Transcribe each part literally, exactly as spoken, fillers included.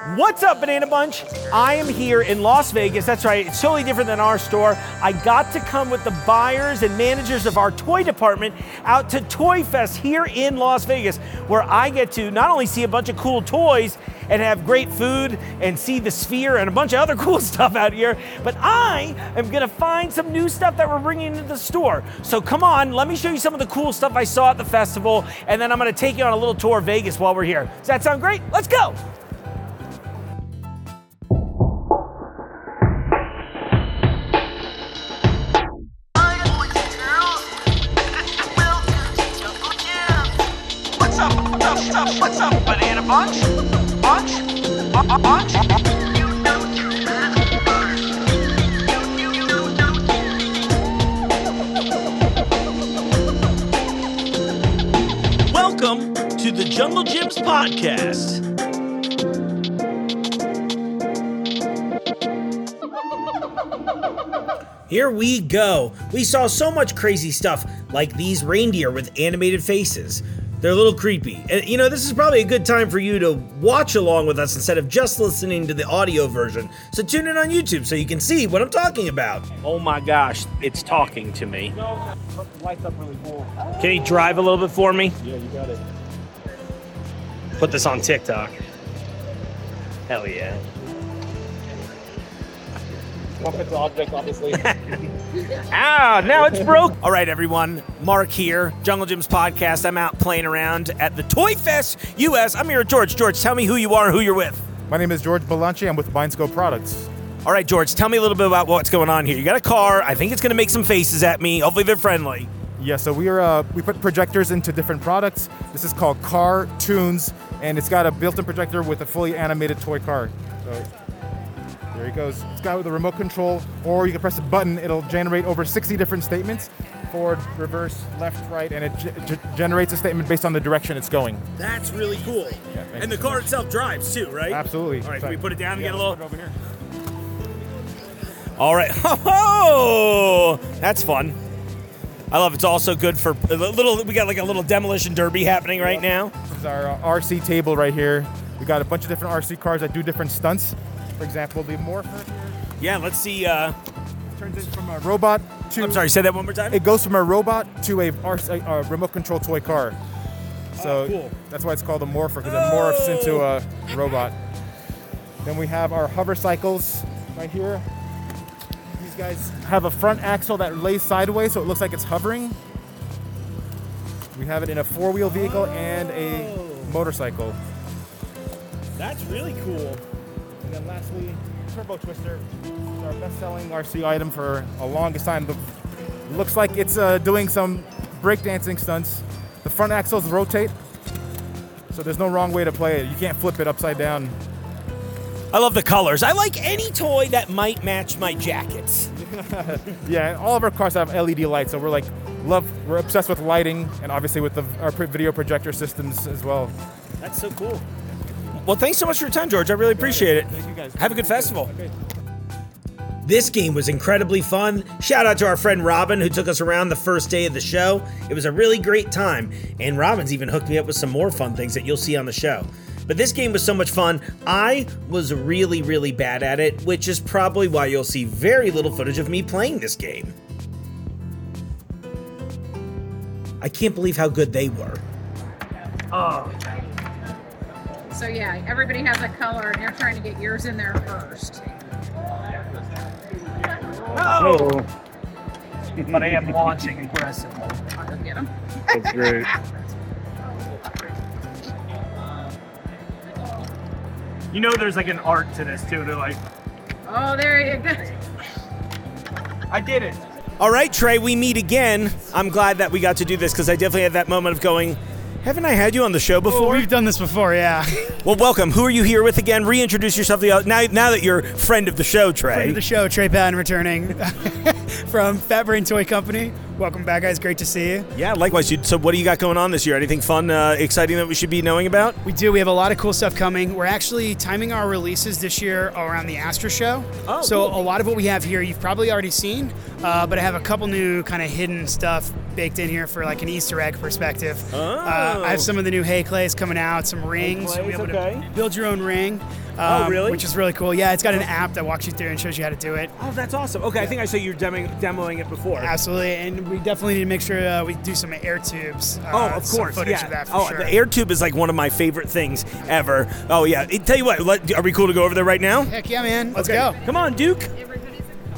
What's up, Banana Bunch? I am here in Las Vegas. That's right, it's totally different than our store. I got to come with the buyers and managers of our toy department out to Toy Fest here in Las Vegas, where I get to not only see a bunch of cool toys and have great food and see the Sphere and a bunch of other cool stuff out here, but I am gonna find some new stuff that we're bringing into the store. So come on, let me show you some of the cool stuff I saw at the festival, and then I'm gonna take you on a little tour of Vegas while we're here. Does that sound great? Let's go! What's up, Banana Bunch? Bunch? Bu- bunch? Welcome to the Jungle Gyms podcast. Here we go. We saw so much crazy stuff, like these reindeer with animated faces. They're a little creepy. And you know, this is probably a good time for you to watch along with us instead of just listening to the audio version. So tune in on YouTube so you can see what I'm talking about. Oh my gosh, it's talking to me. Lights up really cool. Can you drive a little bit for me? Yeah, you got it. Put this on TikTok. Hell yeah. Offensive object, obviously. Ah, now it's broke. All right, everyone. Mark here, Jungle Gyms podcast. I'm out playing around at the Toy Fest U S. I'm here with George. George, tell me who you are and who you're with. My name is George Balanchi. I'm with Bindscope Products. All right, George, tell me a little bit about what's going on here. You got a car. I think it's going to make some faces at me. Hopefully they're friendly. Yeah, so we are uh, we put projectors into different products. This is called Car Tunes, and it's got a built-in projector with a fully animated toy car. So there he goes. It's got with a remote control, or you can press a button. It'll generate over sixty different statements, forward, reverse, left, right, and it g- g- generates a statement based on the direction it's going. That's really cool. Yeah, and the car itself drives too, right? Absolutely. All right, can we put it down and yeah, get a little? let's put it over here. All right. Oh, that's fun. I love it. It's also good for a little. We got like a little demolition derby happening right now. This is our uh, R C table right here. We got a bunch of different R C cars that do different stunts. For example, the Morpher here Yeah, let's see. Uh, turns it from a robot to. I'm sorry. Say that one more time. It goes from a robot to a, R C, a, a remote control toy car. So Oh, cool. that's why it's called a Morpher, because it morphs into a robot. Then we have our hover cycles right here. These guys have a front axle that lays sideways, so it looks like it's hovering. We have it in a four-wheel vehicle and a motorcycle. That's really cool. And then lastly, Turbo Twister. It's our best-selling R C item for a longest time. It looks like it's uh, doing some breakdancing stunts. The front axles rotate, so there's no wrong way to play it. You can't flip it upside down. I love the colors. I like any toy that might match my jackets. Yeah, and all of our cars have L E D lights, so we're like, love, we're obsessed with lighting, and obviously with the, our video projector systems as well. That's so cool. Well, thanks so much for your time, George. I really appreciate it. Thank you guys. Have a good festival. Okay. This game was incredibly fun. Shout out to our friend Robin who took us around the first day of the show. It was a really great time, and Robin's even hooked me up with some more fun things that you'll see on the show. But this game was so much fun. I was really, really bad at it, which is probably why you'll see very little footage of me playing this game. I can't believe how good they were. Oh. So yeah, everybody has a color and you're trying to get yours in there first. Oh! But I am launching aggressively. I'll go get them. That's great. You know there's like an art to this too. They're like, Oh, there you go. I did it. All right, Trey, we meet again. I'm glad that we got to do this because I definitely had that moment of going, haven't I had you on the show before? Oh, we've done this before, yeah. Well, welcome. Who are you here with again? Reintroduce yourself to the, now, now that you're friend of the show, Trey. Friend of the show, Trey Patton, returning from Fat Brain Toy Company. Welcome back, guys. Great to see you. Yeah, likewise. Dude. So what do you got going on this year? Anything fun, uh, exciting that we should be knowing about? We do. We have a lot of cool stuff coming. We're actually timing our releases this year around the Astro Show. Oh, so cool. a lot of what we have here, you've probably already seen, uh, but I have a couple new kind of hidden stuff baked in here for like an Easter egg perspective. Oh. Uh, I have some of the new hay clays coming out, some rings. Hay You'll be clays, able okay. to build your own ring. Um, Oh, really? Which is really cool. Yeah, it's got an app that walks you through and shows you how to do it. Oh, that's awesome. Okay, I think I saw you demoing, demoing it before. Absolutely, and we definitely need to make sure uh, we do some air tubes. Uh, Oh, of some course. footage Yeah. of that for oh, sure. the air tube is like one of my favorite things ever. Oh yeah. It, tell you what, let, are we cool to go over there right now? Heck yeah, man. Let's Okay. go. Come on, Duke. Everybody's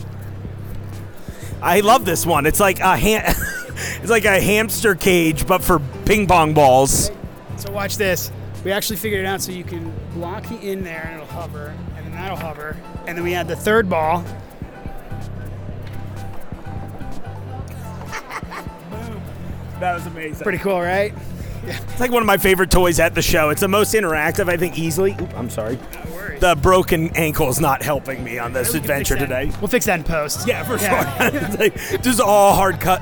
I love this one. It's like a ham- it's like a hamster cage, but for ping pong balls. So watch this. We actually figured it out so you can block the in there and it'll hover, and then that'll hover, and then we add the third ball. That was amazing. Pretty cool, right? It's like one of my favorite toys at the show. It's the most interactive, I think, easily. Oop, I'm sorry. No worries. The broken ankle is not helping me on this We can fix adventure that. today. We'll fix that in post. Yeah, for sure. It's like, just all hard cut.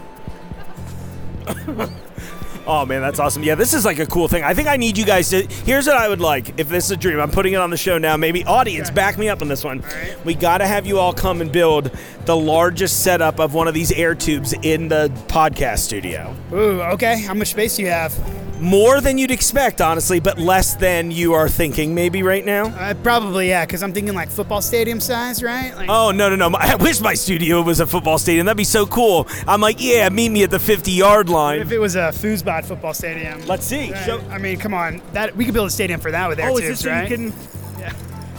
Oh man, that's awesome. Yeah, this is like a cool thing. I think I need you guys to. Here's what I would like. If this is a dream, I'm putting it on the show now. Maybe audience, back me up on this one. right. We got to have you all come and build the largest setup of one of these air tubes in the podcast studio. Ooh, okay. How much space do you have? More than you'd expect, honestly, but less than you are thinking maybe right now. Uh, probably, yeah, because I'm thinking like football stadium size, right? Like, Oh, no, no, no. I wish my studio was a football stadium. That'd be so cool. I'm like, yeah, meet me at the fifty-yard line. if it was a foosball football stadium. Let's see. Right? Show- I mean, come on. That we could build a stadium for that with air Oh, is tubes, this so right? you can Yeah.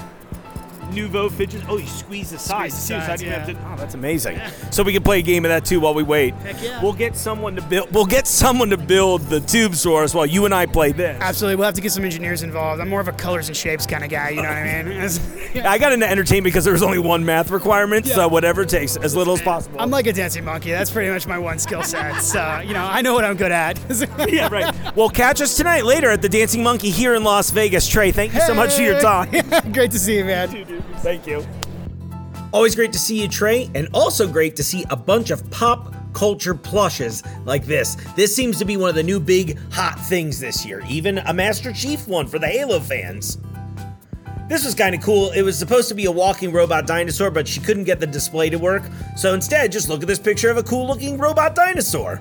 Nouveau fidget? Oh, you squeeze the sides the too. So I sides, didn't have yeah. to- oh, that's amazing. So we can play a game of that too while we wait. Heck yeah. We'll get someone to build. We'll get someone to build the tubes for us while you and I play this. Absolutely. We'll have to get some engineers involved. I'm more of a colors and shapes kind of guy, you know what I mean? As- I got into entertainment because there was only one math requirement, so Yeah. whatever it takes, as little as possible. I'm like a dancing monkey. That's pretty much my one skill set. So, you know, I know what I'm good at. Yeah, right. Well, catch us tonight later at the Dancing Monkey here in Las Vegas. Trey, thank you so much for your time. Great to see you, man. Thank you. Always great to see you, Trey, and also great to see a bunch of pop culture plushes like this. This seems to be one of the new big hot things this year, even a Master Chief one for the Halo fans. This was kind of cool. It was supposed to be a walking robot dinosaur, but she couldn't get the display to work, so instead, just look at this picture of a cool looking robot dinosaur.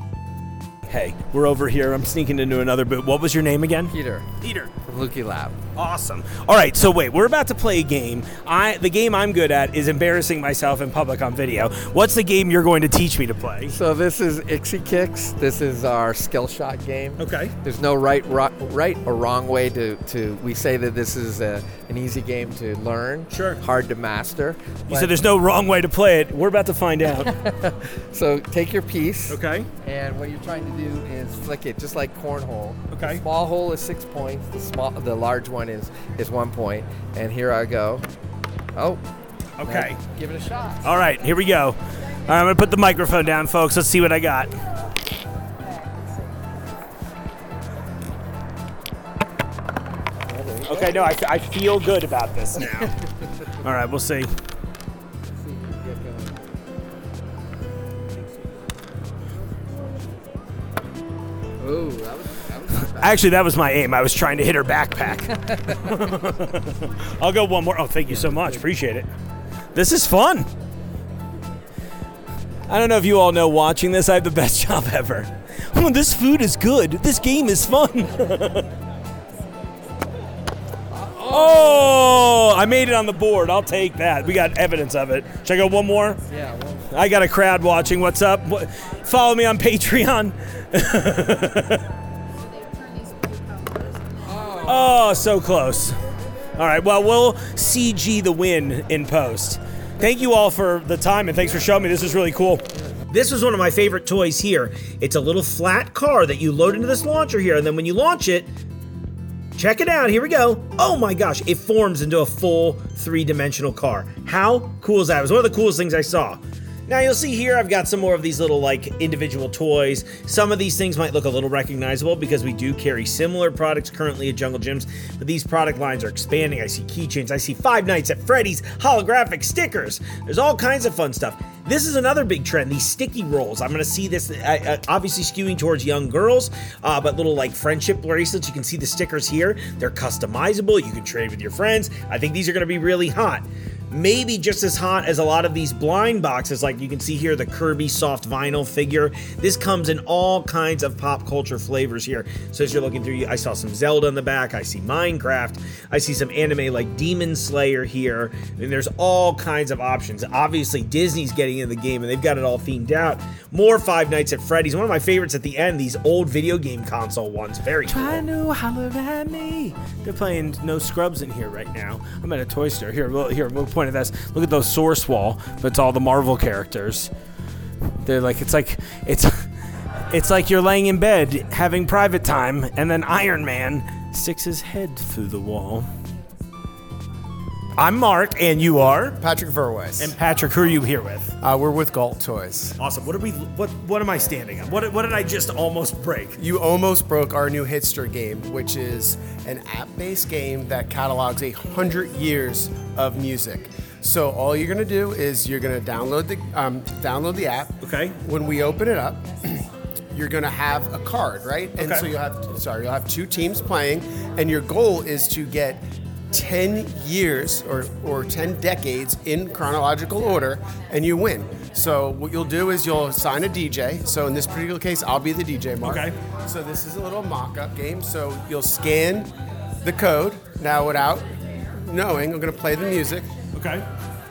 Hey, we're over here. I'm sneaking into another booth. What was your name again? Peter Peter. from Lukey Lab. Awesome. All right, so wait, we're about to play a game. I the game I'm good at is embarrassing myself in public on video. What's the game you're going to teach me to play? So this is Ixie Kicks. This is our skill shot game. Okay. There's no right, ro- right or wrong way to, to. We say that this is a, an easy game to learn. Sure. Hard to master. You said there's no wrong way to play it. We're about to find out. So take your piece. Okay. And what you're trying to do is flick it just like cornhole. Okay. The small hole is six points. The small, the large one is is one point. And here I go. Oh. Okay. Now give it a shot. All right, here we go. All right, I'm going to put the microphone down, folks. Let's see what I got. Okay, no, I, f- I feel good about this now. All right, we'll see. See, get going. Oh, that was, that was not bad. Actually, that was my aim. I was trying to hit her backpack. I'll go one more. Oh, thank you so much. Appreciate it. This is fun. I don't know if you all know watching this, I have the best job ever. Oh, this food is good. This game is fun. Oh, I made it on the board. I'll take that. We got evidence of it. Should I go one more? Yeah. Well, I got a crowd watching. What's up? What, follow me on Patreon. Oh, so close. All right, well, we'll C G the win in post. Thank you all for the time, and thanks for showing me. This is really cool. This was one of my favorite toys here. It's a little flat car that you load into this launcher here, and then when you launch it, check it out. Here we go. Oh my gosh, it forms into a full three-dimensional car. How cool is that? It was one of the coolest things I saw. Now you'll see here I've got some more of these little like individual toys. Some of these things might look a little recognizable because we do carry similar products currently at Jungle Gyms, but these product lines are expanding. I see keychains, I see Five Nights at Freddy's holographic stickers. There's all kinds of fun stuff. This is another big trend, these sticky rolls. I'm gonna see this, uh, uh, obviously skewing towards young girls, uh, but little like friendship bracelets. You can see the stickers here. They're customizable, you can trade with your friends. I think these are gonna be really hot. maybe just as hot as a lot of these blind boxes. Like you can see here, the Kirby soft vinyl figure. This comes in all kinds of pop culture flavors here. So as you're looking through, I saw some Zelda in the back. I see Minecraft. I see some anime like Demon Slayer here. And there's all kinds of options. Obviously, Disney's getting in the game and they've got it all themed out. More Five Nights at Freddy's. One of my favorites at the end, these old video game console ones. Very cool. Try to holler at me. They're playing No Scrubs in here right now. I'm at a toy store. Here, we'll, here, we'll point at this. Look at those source wall, but it's all the Marvel characters. They're like, it's like, it's, it's like you're laying in bed having private time, and then Iron Man sticks his head through the wall. I'm Mark, and you are? Patrick Verweiss. And Patrick, who are you here with? Uh, we're with Galt Toys. Awesome. What are we? What? What am I standing on? What? What did I just almost break? You almost broke our new Hitster game, which is an app-based game that catalogs a hundred years of music. So all you're gonna do is you're gonna download the um, download the app. Okay. When we open it up, you're gonna have a card, right? And Okay. so you'll have sorry, you'll have two teams playing, and your goal is to get ten years or, or ten decades in chronological order, and you win. So what you'll do is you'll assign a D J. So in this particular case, I'll be the D J, Mark. Okay. So this is a little mock-up game. So you'll scan the code. Now without knowing, I'm gonna play the music. Okay.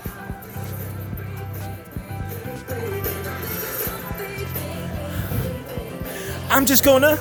I'm just gonna.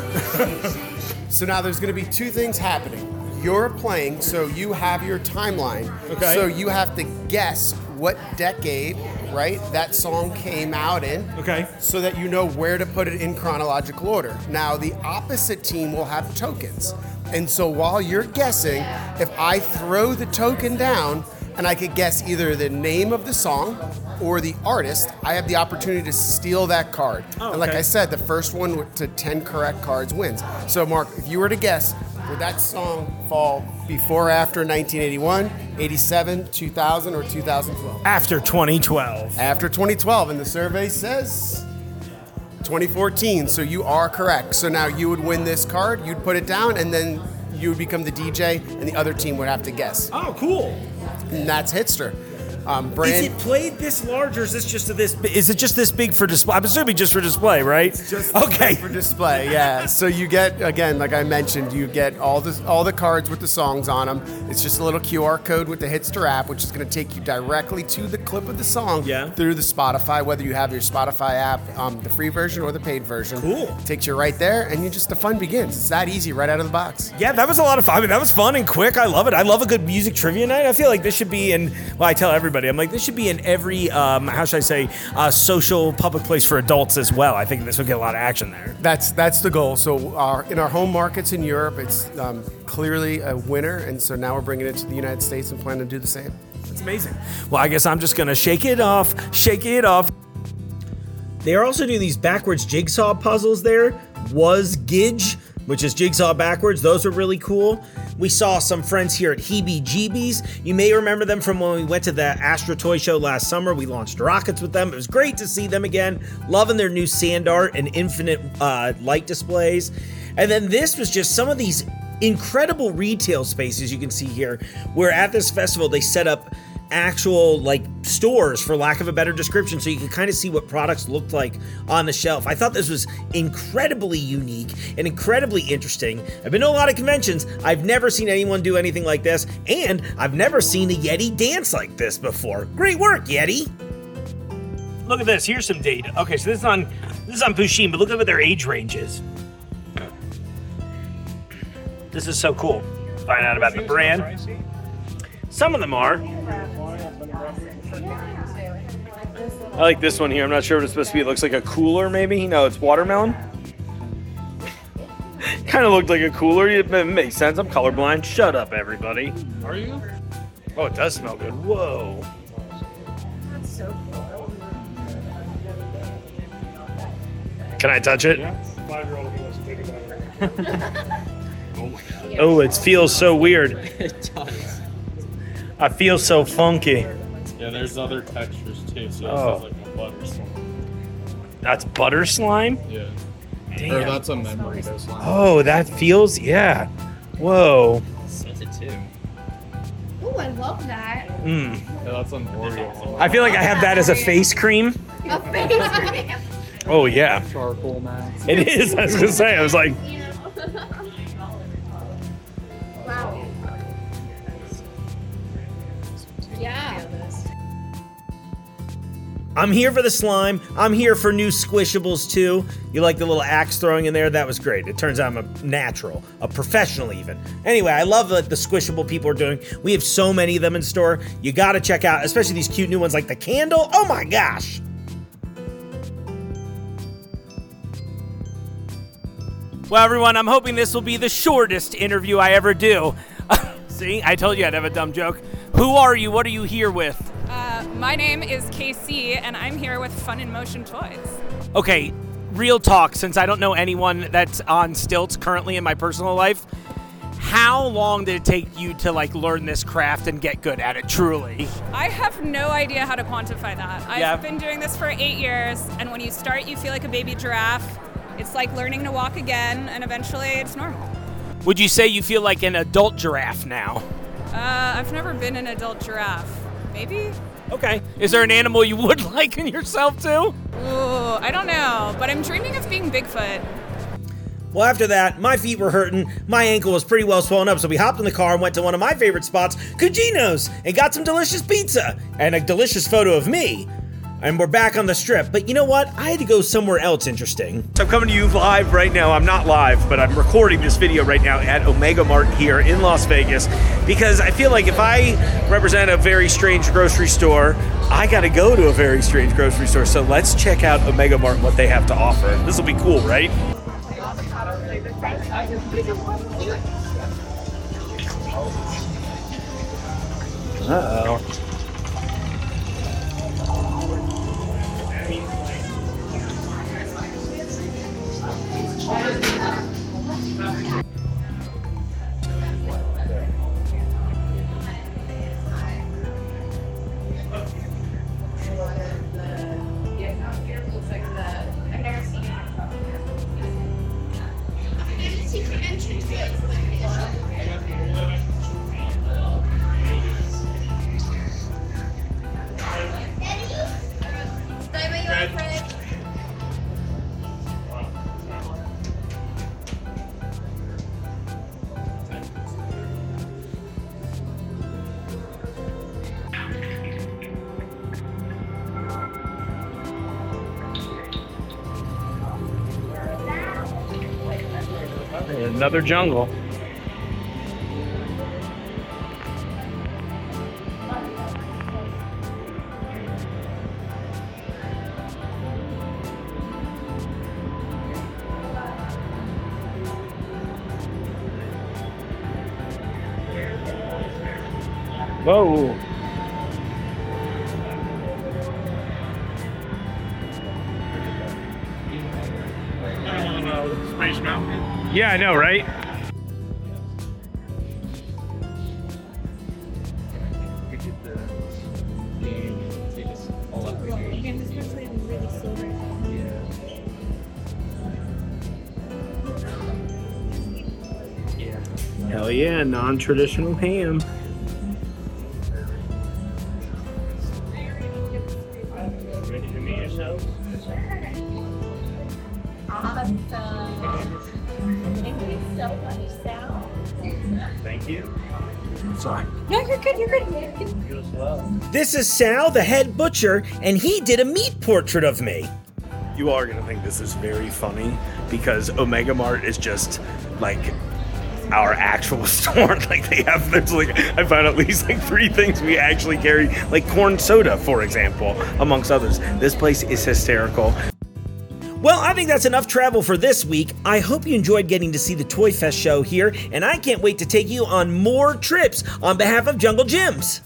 So now there's gonna be two things happening. You're playing, so you have your timeline. Okay. So you have to guess what decade, right, that song came out in. Okay. So that you know where to put it in chronological order. Now, the opposite team will have tokens. And so while you're guessing, if I throw the token down and I could guess either the name of the song or the artist, I have the opportunity to steal that card. Oh, and like okay. I said, the first one to ten correct cards wins. So Mark, if you were to guess, would that song fall before or after nineteen eighty-one, eighty-seven, two thousand, or two thousand twelve? After twenty twelve. After twenty twelve, and the survey says twenty fourteen, so you are correct. So now you would win this card, you'd put it down, and then you would become the D J, and the other team would have to guess. Oh, cool. And that's Hitster. Um, brand, Is it played this large, or is this just a this? Is it just this big for display? I'm assuming just for display, right? Just okay. for display, yeah. So you get, again, like I mentioned, you get all the all the cards with the songs on them. It's just a little Q R code with the Hitster app, which is going to take you directly to the clip of the song Yeah. through the Spotify, whether you have your Spotify app, um, the free version or the paid version. Cool. Takes you right there, and you just the fun begins. It's that easy, right out of the box. Yeah, that was a lot of fun. I mean, that was fun and quick. I love it. I love a good music trivia night. I feel like this should be in. Well, I tell everybody, I'm like, this should be in every. Um, how should I say? Uh, social public place for adults as well. I think this would get a lot of action there. That's that's the goal. So our, in our home markets in Europe, it's um, clearly a winner, and so now we're bringing it to the United States and plan to do the same. It's amazing. Well, I guess I'm just gonna shake it off, shake it off. They are also doing these backwards jigsaw puzzles there. Was Gidge, which is jigsaw backwards. Those were really cool. We saw some friends here at Heebie Jeebies. You may remember them from when we went to the Astro Toy Show last summer. We launched rockets with them. It was great to see them again. Loving their new sand art and infinite uh, light displays. And then this was just some of these incredible retail spaces you can see here, where at this festival they set up actual like stores, for lack of a better description, so you can kind of see what products looked like on the shelf. I thought this was incredibly unique and incredibly interesting. I've been to a lot of conventions. I've never seen anyone do anything like this, and I've never seen a Yeti dance like this before. Great work, Yeti. Look at this. Here's some data. Okay, so this is on this is on Pusheen, but look at what their age range is. This is so cool. Find out about the brand. Some of them are. I like this one here. I'm not sure what it's supposed to be. It looks like a cooler, maybe. No, it's watermelon. Kind of looked like a cooler. It makes sense. I'm colorblind. Shut up, everybody. Are you? Oh, it does smell good. Whoa. That's so cool. Can I touch it? Yeah. Five-year-old who wants to take it out. Oh my god. Oh, it feels so weird. It does. I feel so funky. Yeah, there's other textures too, so Oh. this is like a butter slime. That's butter slime? Yeah. Damn. Or that's a memory slime. Oh, that feels, yeah. Whoa. Sent it too. Ooh, I I love that. Mm. Yeah, that's an Oreo. I feel like I have that as a face cream. A face cream. Oh yeah. Charcoal mask. It is. I was gonna say. I was like, Wow. Yeah. I'm here for the slime. I'm here for new squishables too. You like the little axe throwing in there? That was great. It turns out I'm a natural, a professional even. Anyway, I love what the squishable people are doing. We have so many of them in store. You gotta check out, especially these cute new ones like the candle. Oh my gosh. Well, everyone, I'm hoping this will be the shortest interview I ever do. See, I told you I'd have a dumb joke. Who are you? What are you here with? Uh, my name is K C, and I'm here with Fun in Motion Toys. Okay, real talk, since I don't know anyone that's on stilts currently in my personal life, how long did it take you to like learn this craft and get good at it, truly? I have no idea how to quantify that. I've Yeah. been doing this for eight years, and when you start, you feel like a baby giraffe. It's like learning to walk again, and eventually it's normal. Would you say you feel like an adult giraffe now? Uh, I've never been an adult giraffe. Maybe? Okay. Is there an animal you would liken yourself to? Ooh, I don't know, but I'm dreaming of being Bigfoot. Well, after that, my feet were hurting, my ankle was pretty well swollen up, so we hopped in the car and went to one of my favorite spots, Cugino's, and got some delicious pizza and a delicious photo of me. And we're back on the strip, but you know what? I had to go somewhere else interesting. So I'm coming to you live right now. I'm not live, but I'm recording this video right now at Omega Mart here in Las Vegas because I feel like if I represent a very strange grocery store, I gotta go to a very strange grocery store. So let's check out Omega Mart and what they have to offer. This will be cool, right? Uh-oh. Another jungle. Whoa. Space Mountain. Yeah, I know, right? Hell yeah, non-traditional ham. Ready to meet yourself? Awesome. Thank you so much, Sal. Thank you. Sorry. No, you're good, you're good. You're good. You as well. This is Sal, the head butcher, and he did a meat portrait of me. You are gonna think this is very funny because Omega Mart is just like our actual store. Like they have, there's like, I found at least like three things we actually carry, like corn soda, for example, amongst others. This place is hysterical. Well, I think that's enough travel for this week. I hope you enjoyed getting to see the Toy Fest show here, and I can't wait to take you on more trips on behalf of Jungle Gyms.